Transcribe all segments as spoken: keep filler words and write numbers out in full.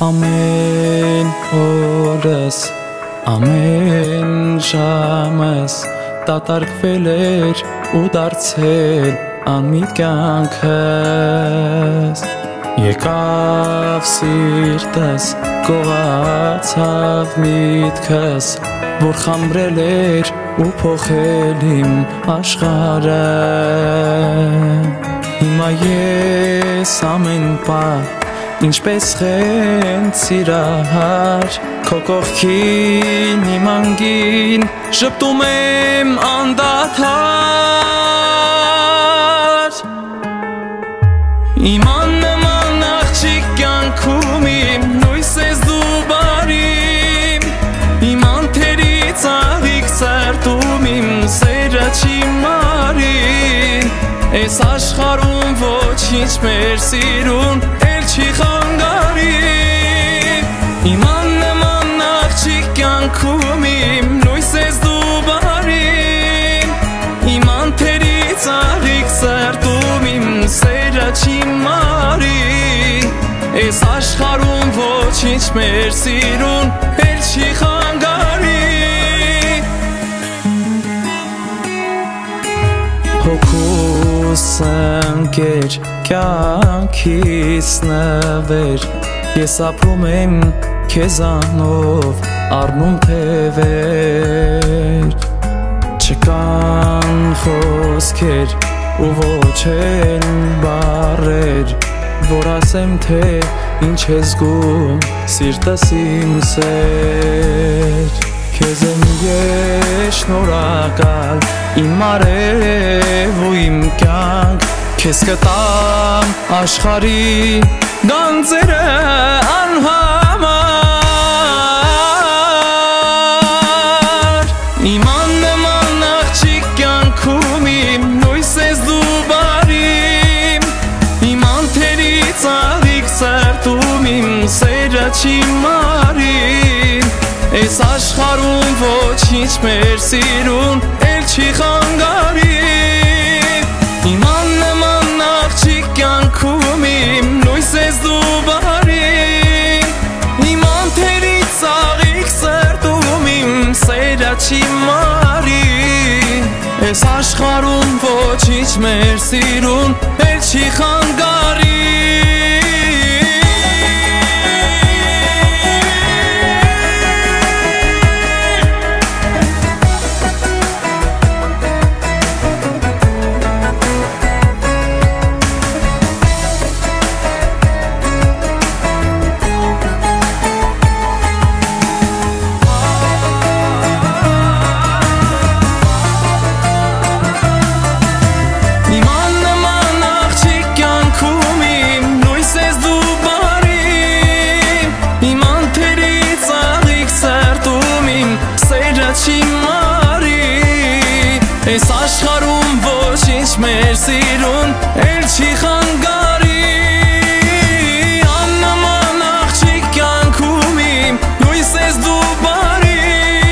Ամեն օրս, ամեն ժամս դատարկվել էր ու դարձել անմիտ կյանքս Եկավ սիրտս, գողացավ միտքս Որ խամրել էր ու փոխել իմ աշխարհը Հիմա ես ամեն պահ Ինչպես խենթ սիրահար Քո կողքին իմ անգին Ժպտում եմ անդադար Իմ աննման աղջիկ կյանքում իմ Լույս ես դու բարիմ Իմ անթերից աղիք սերտում իմ Սերը չի մարին Այս աշխարհում ոչինչ մեր սիրուն Էլ չի խանգարին Իմ աննման աղջիկ կյանքում իմ Լույս ես դու բարին Իմ անթերից աղիք սերտում իմ Սերը չի մարին Այս աշխարհում ոչինչ մեր սիրուն Էլ չի խանգարին Հոգուս ընկեր կյանքիս նվեր Ես ապրում եմ քեզանով առնում թևեր Չկան խոսքեր ու ոչ էլ բառեր Որ ասեմ թե ինչ ես զգում սիրտս իմ սեր Քեզ եմ ես շնորհակալ իմ արև ու իմ կյանք Քեզ կտամ աշխարհի գանձերը անհամար Իմ աննման աղջիկ կյանքում իմ Լույս ես դու բարիմ Իմ անթերից աղիք սերտում իմ Սերը չի մարին Այս աշխարհում ոչինչ մեր սիրուն Էլ չի խանգարին Իմ աննման աղջիկ կյանքում իմ Լույս ես դու բարին Իմ անթերից աղիք սերտում իմ Սերը չի մարին Այս աշխարհում ոչինչ մեր սիրուն Էլ չի խանգարին Չի մարի Այս աշխարհում ոչինչ մեր սիրուն Էլ չի խանգարի Աննման աղջիկ կյանքում իմ Լույս ես դու բարի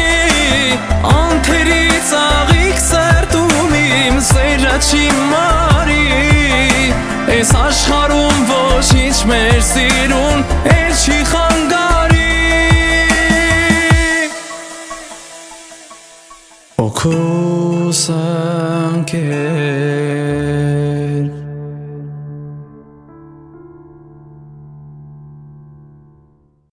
Անթերից աղիք սերտում իմ Սերը չի մարի Այս աշխարհում